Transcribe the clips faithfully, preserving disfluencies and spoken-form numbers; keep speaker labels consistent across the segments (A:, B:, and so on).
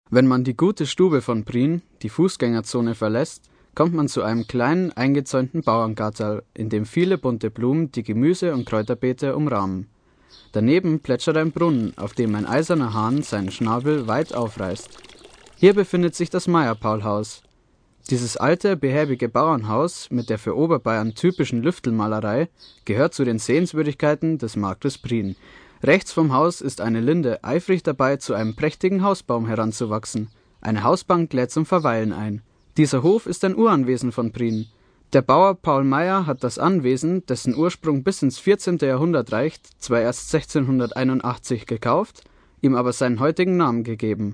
A: Wenn man die gute Stube von Prien, die Fußgängerzone, verlässt, kommt man zu einem kleinen, eingezäunten Bauerngartel, in dem viele bunte Blumen die Gemüse- und Kräuterbeete umrahmen. Daneben plätschert ein Brunnen, auf dem ein eiserner Hahn seinen Schnabel weit aufreißt. Hier befindet sich das Meyer-Paul-Haus. Dieses alte, behäbige Bauernhaus mit der für Oberbayern typischen Lüftelmalerei gehört zu den Sehenswürdigkeiten des Marktes Prien. Rechts vom Haus ist eine Linde eifrig dabei, zu einem prächtigen Hausbaum heranzuwachsen. Eine Hausbank lädt zum Verweilen ein. Dieser Hof ist ein Uranwesen von Prien. Der Bauer Paul Meyer hat das Anwesen, dessen Ursprung bis ins vierzehnte. Jahrhundert reicht, zwar erst sechzehnhunderteinundachtzig gekauft, ihm aber seinen heutigen Namen gegeben.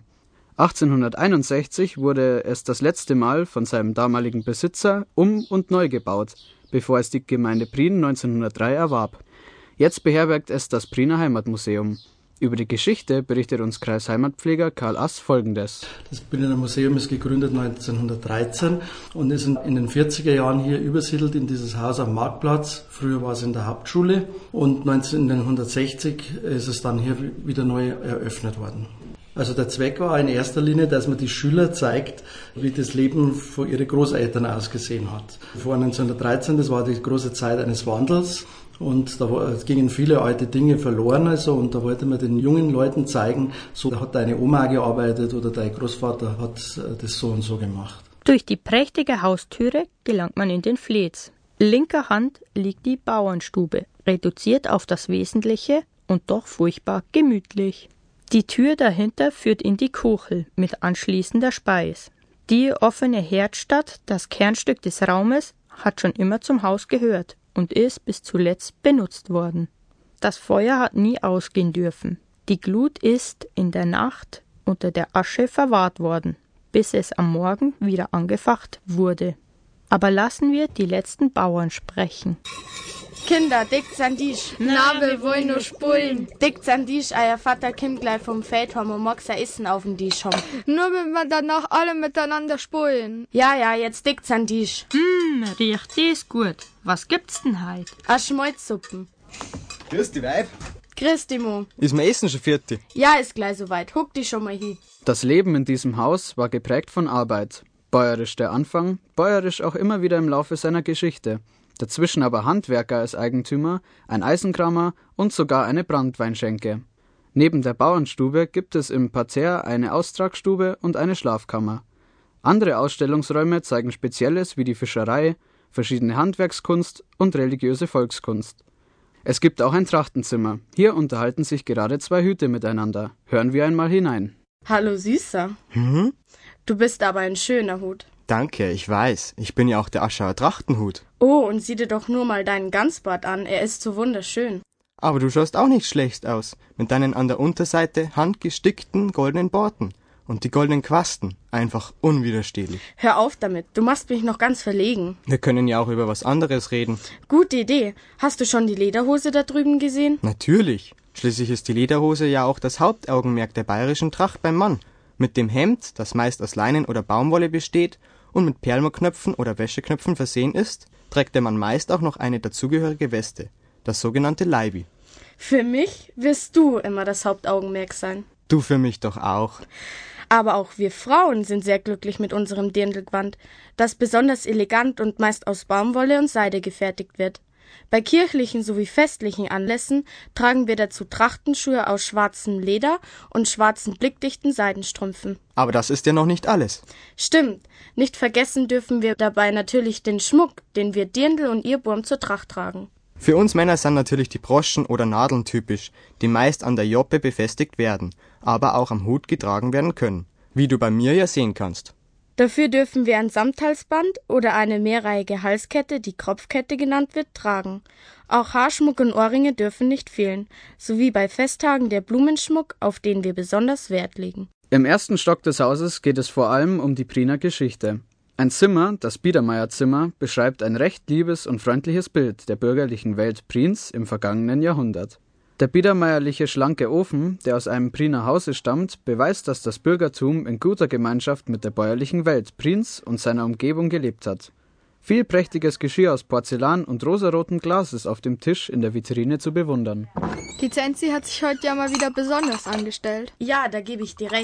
A: achtzehnhunderteinundsechzig wurde es das letzte Mal von seinem damaligen Besitzer um- und neu gebaut, bevor es die Gemeinde Prien neunzehnhundertdrei erwarb. Jetzt beherbergt es das Priener Heimatmuseum. Über die Geschichte berichtet uns Kreisheimatpfleger Karl Ass Folgendes.
B: Das Priener Museum ist gegründet neunzehnhundertdreizehn und ist in den vierziger Jahren hier übersiedelt in dieses Haus am Marktplatz. Früher war es in der Hauptschule und neunzehnhundertsechzig ist es dann hier wieder neu eröffnet worden. Also der Zweck war in erster Linie, dass man die Schüler zeigt, wie das Leben von ihren Großeltern ausgesehen hat. Vor neunzehnhundertdreizehn, das war die große Zeit eines Wandels. Und da war, gingen viele alte Dinge verloren, also, und da wollte man den jungen Leuten zeigen, so hat deine Oma gearbeitet oder dein Großvater hat das so und so gemacht.
C: Durch die prächtige Haustüre gelangt man in den Flez. Linker Hand liegt die Bauernstube, reduziert auf das Wesentliche und doch furchtbar gemütlich. Die Tür dahinter führt in die Kuchel mit anschließender Speis. Die offene Herdstatt, das Kernstück des Raumes, hat schon immer zum Haus gehört und ist bis zuletzt benutzt worden. Das Feuer hat nie ausgehen dürfen. Die Glut ist in der Nacht unter der Asche verwahrt worden, bis es am Morgen wieder angefacht wurde. Aber lassen wir die letzten Bauern sprechen.
D: Kinder, dickt's an dich.
E: Na, wir wollen nur spulen.
D: Dickt's an dich, euer Vater kommt gleich vom Feld, haben und mag's ja Essen auf den Tisch haben.
E: Nur wenn wir danach alle miteinander spulen.
D: Ja, ja, jetzt dickt's an dich.
C: Hm, riecht das gut. Was gibt's denn heut?
D: A Schmalzsuppen.
F: Grüß die Weib.
D: Grüß die Mo.
F: Ist mein Essen schon fertig?
D: Ja, ist gleich soweit. Huck dich schon mal hin.
A: Das Leben in diesem Haus war geprägt von Arbeit. Bäuerisch der Anfang, bäuerisch auch immer wieder im Laufe seiner Geschichte. Dazwischen aber Handwerker als Eigentümer, ein Eisenkramer und sogar eine Branntweinschenke. Neben der Bauernstube gibt es im Parterre eine Austragstube und eine Schlafkammer. Andere Ausstellungsräume zeigen Spezielles wie die Fischerei, verschiedene Handwerkskunst und religiöse Volkskunst. Es gibt auch ein Trachtenzimmer. Hier unterhalten sich gerade zwei Hüte miteinander. Hören wir einmal hinein.
D: Hallo Süßer.
G: Hm?
D: Du bist aber ein schöner Hut.
G: Danke, ich weiß. Ich bin ja auch der Aschauer Trachtenhut.
D: Oh, und sieh dir doch nur mal deinen Ganzbart an. Er ist so wunderschön.
G: Aber du schaust auch nicht schlecht aus, mit deinen an der Unterseite handgestickten goldenen Borten. Und die goldenen Quasten, einfach unwiderstehlich.
D: Hör auf damit, du machst mich noch ganz verlegen.
G: Wir können ja auch über was anderes reden.
D: Gute Idee. Hast du schon die Lederhose da drüben gesehen?
G: Natürlich. Schließlich ist die Lederhose ja auch das Hauptaugenmerk der bayerischen Tracht beim Mann. Mit dem Hemd, das meist aus Leinen oder Baumwolle besteht und mit Perlmutterknöpfen oder Wäscheknöpfen versehen ist, trägt der Mann meist auch noch eine dazugehörige Weste, das sogenannte Leibi.
D: Für mich wirst du immer das Hauptaugenmerk sein.
G: Du für mich doch auch.
D: Aber auch wir Frauen sind sehr glücklich mit unserem Dirndlgewand, das besonders elegant und meist aus Baumwolle und Seide gefertigt wird. Bei kirchlichen sowie festlichen Anlässen tragen wir dazu Trachtenschuhe aus schwarzem Leder und schwarzen blickdichten Seidenstrümpfen.
G: Aber das ist ja noch nicht alles.
D: Stimmt. Nicht vergessen dürfen wir dabei natürlich den Schmuck, den wir Dirndl und Irrburm zur Tracht tragen.
G: Für uns Männer sind natürlich die Broschen oder Nadeln typisch, die meist an der Joppe befestigt werden, aber auch am Hut getragen werden können, wie du bei mir ja sehen kannst.
D: Dafür dürfen wir ein Samthalsband oder eine mehrreihige Halskette, die Kropfkette genannt wird, tragen. Auch Haarschmuck und Ohrringe dürfen nicht fehlen, sowie bei Festtagen der Blumenschmuck, auf den wir besonders Wert legen.
A: Im ersten Stock des Hauses geht es vor allem um die Priener Geschichte. Ein Zimmer, das Biedermeierzimmer, beschreibt ein recht liebes und freundliches Bild der bürgerlichen Welt Priens im vergangenen Jahrhundert. Der biedermeierliche schlanke Ofen, der aus einem Priener Hause stammt, beweist, dass das Bürgertum in guter Gemeinschaft mit der bäuerlichen Welt Priens und seiner Umgebung gelebt hat. Viel prächtiges Geschirr aus Porzellan und rosarotem Glas ist auf dem Tisch in der Vitrine zu bewundern.
E: Die Zenzi hat sich heute ja mal wieder besonders angestellt.
D: Ja, da gebe ich dir recht.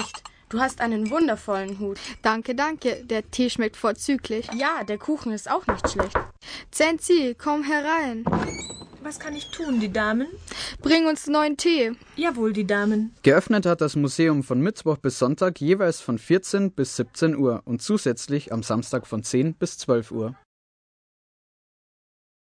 D: Du hast einen wundervollen Hut.
E: Danke, danke. Der Tee schmeckt vorzüglich.
D: Ja, der Kuchen ist auch nicht schlecht.
E: Zenzi, komm herein.
H: Was kann ich tun, die Damen?
E: Bring uns neuen Tee.
H: Jawohl, die Damen.
A: Geöffnet hat das Museum von Mittwoch bis Sonntag jeweils von vierzehn bis siebzehn Uhr und zusätzlich am Samstag von zehn bis zwölf Uhr.